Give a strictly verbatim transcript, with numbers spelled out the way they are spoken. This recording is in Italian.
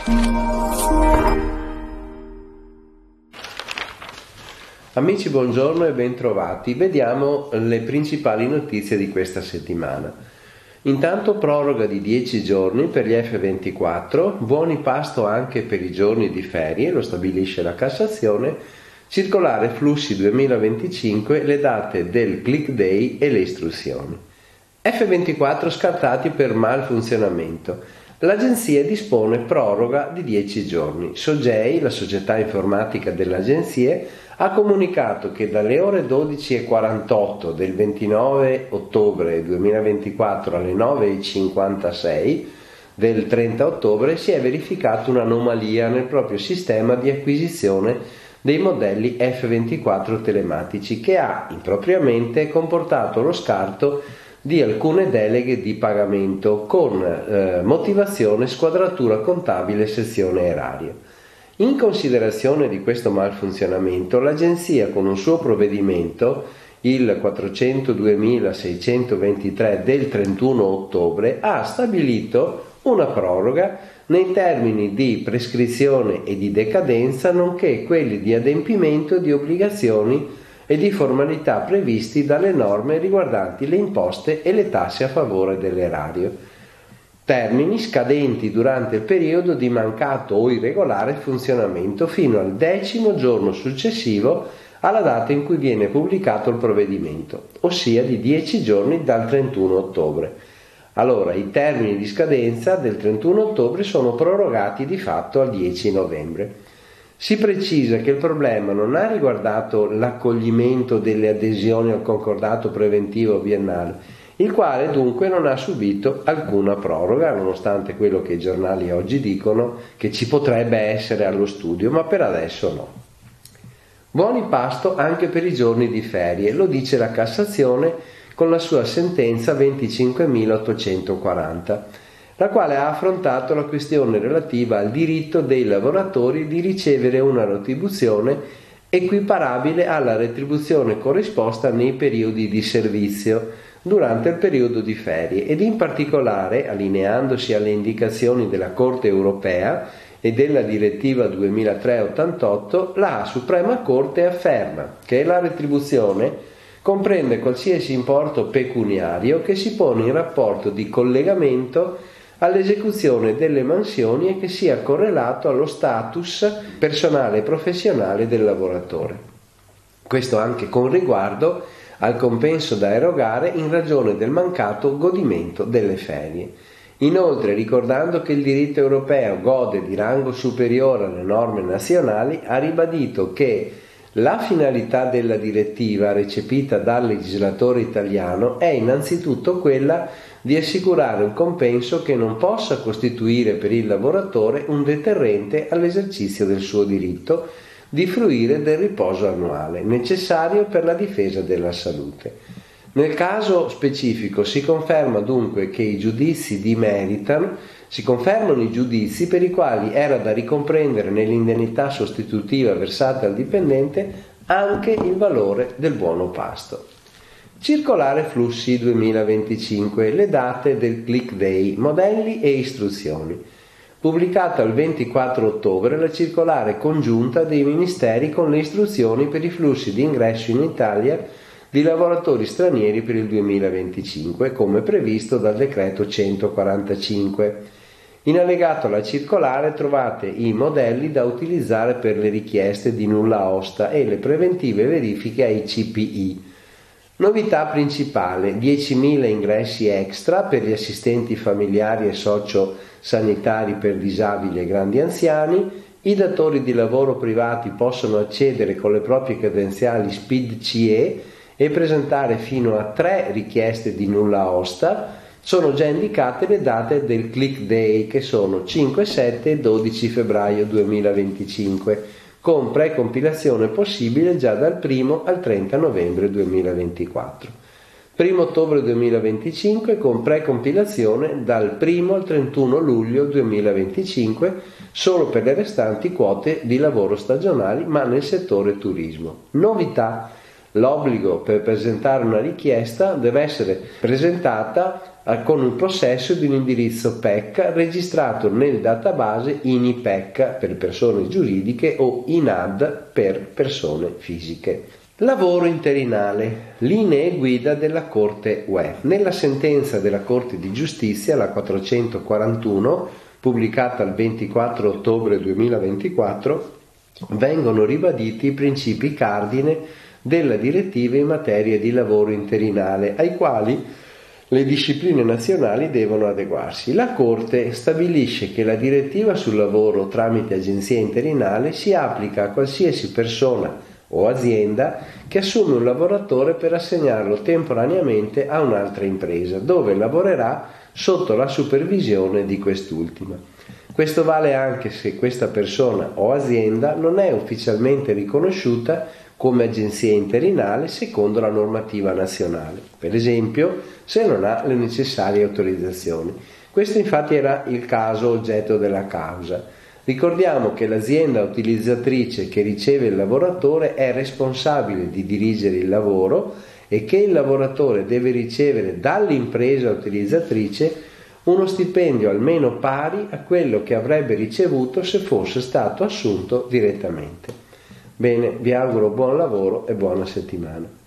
Amici, buongiorno e bentrovati. Vediamo le principali notizie di questa settimana. Intanto proroga di dieci giorni per gli effe ventiquattro, buoni pasto anche per i giorni di ferie, lo stabilisce la Cassazione, circolare flussi duemilaventicinque, le date del click day e le istruzioni. effe ventiquattro scartati per malfunzionamento. L'agenzia dispone proroga di dieci giorni. Sogei, la società informatica dell'agenzia, ha comunicato che dalle ore dodici e quarantotto del ventinove ottobre duemilaventiquattro alle nove e cinquantasei del trenta ottobre si è verificata un'anomalia nel proprio sistema di acquisizione dei modelli effe ventiquattro telematici che ha impropriamente comportato lo scarto di alcune deleghe di pagamento con eh, motivazione squadratura contabile sezione erario. In considerazione di questo malfunzionamento, l'agenzia con un suo provvedimento, il quattrocentoduemilaseicentovantitré del trentuno ottobre, ha stabilito una proroga nei termini di prescrizione e di decadenza, nonché quelli di adempimento di obbligazioni e di formalità previsti dalle norme riguardanti le imposte e le tasse a favore dell'erario, termini scadenti durante il periodo di mancato o irregolare funzionamento fino al decimo giorno successivo alla data in cui viene pubblicato il provvedimento, ossia di dieci giorni dal trentuno ottobre. Allora, i termini di scadenza del trentuno ottobre sono prorogati di fatto al dieci novembre. Si precisa che il problema non ha riguardato l'accoglimento delle adesioni al concordato preventivo biennale, il quale dunque non ha subito alcuna proroga, nonostante quello che i giornali oggi dicono che ci potrebbe essere allo studio, ma per adesso no. Buoni pasto anche per i giorni di ferie, lo dice la Cassazione con la sua sentenza venticinquemilaottocentoquaranta. La quale ha affrontato la questione relativa al diritto dei lavoratori di ricevere una retribuzione equiparabile alla retribuzione corrisposta nei periodi di servizio durante il periodo di ferie ed in particolare, allineandosi alle indicazioni della Corte europea e della direttiva duemilatré ottantotto, la Suprema Corte afferma che la retribuzione comprende qualsiasi importo pecuniario che si pone in rapporto di collegamento all'esecuzione delle mansioni e che sia correlato allo status personale e professionale del lavoratore. Questo anche con riguardo al compenso da erogare in ragione del mancato godimento delle ferie. Inoltre, ricordando che il diritto europeo gode di rango superiore alle norme nazionali, ha ribadito che la finalità della direttiva recepita dal legislatore italiano è innanzitutto quella di assicurare un compenso che non possa costituire per il lavoratore un deterrente all'esercizio del suo diritto di fruire del riposo annuale, necessario per la difesa della salute. Nel caso specifico si conferma dunque che i giudizi di meritam, si confermano i giudizi per i quali era da ricomprendere nell'indennità sostitutiva versata al dipendente anche il valore del buono pasto. Circolare flussi duemilaventicinque, le date del click day, modelli e istruzioni. Pubblicata il ventiquattro ottobre la circolare congiunta dei ministeri con le istruzioni per i flussi di ingresso in Italia di lavoratori stranieri per il duemilaventicinque, come previsto dal decreto centoquarantacinque. In allegato alla circolare trovate i modelli da utilizzare per le richieste di nulla osta e le preventive verifiche ai C P I. Novità principale: diecimila ingressi extra per gli assistenti familiari e socio-sanitari per disabili e grandi anziani. I datori di lavoro privati possono accedere con le proprie credenziali S P I D C E e presentare fino a tre richieste di nulla osta. Sono già indicate le date del click day, che sono cinque, sette e dodici febbraio duemilaventicinque, con precompilazione possibile già dal primo al trenta novembre duemilaventiquattro. primo ottobre duemilaventicinque con precompilazione dal primo al trentuno luglio duemilaventicinque solo per le restanti quote di lavoro stagionali, ma nel settore turismo. Novità: l'obbligo per presentare una richiesta deve essere presentata con il possesso di un indirizzo P E C registrato nel database I N I P E C per persone giuridiche o I N A D per persone fisiche. Lavoro interinale, linee guida della Corte U E. Nella sentenza della Corte di Giustizia, la quattrocentoquarantuno, pubblicata il ventiquattro ottobre duemilaventiquattro, vengono ribaditi i principi cardine della direttiva in materia di lavoro interinale, ai quali le discipline nazionali devono adeguarsi. La Corte stabilisce che la direttiva sul lavoro tramite agenzia interinale si applica a qualsiasi persona o azienda che assume un lavoratore per assegnarlo temporaneamente a un'altra impresa, dove lavorerà sotto la supervisione di quest'ultima. Questo vale anche se questa persona o azienda non è ufficialmente riconosciuta come agenzia interinale secondo la normativa nazionale, per esempio se non ha le necessarie autorizzazioni. Questo infatti era il caso oggetto della causa. Ricordiamo che l'azienda utilizzatrice che riceve il lavoratore è responsabile di dirigere il lavoro e che il lavoratore deve ricevere dall'impresa utilizzatrice uno stipendio almeno pari a quello che avrebbe ricevuto se fosse stato assunto direttamente. Bene, vi auguro buon lavoro e buona settimana.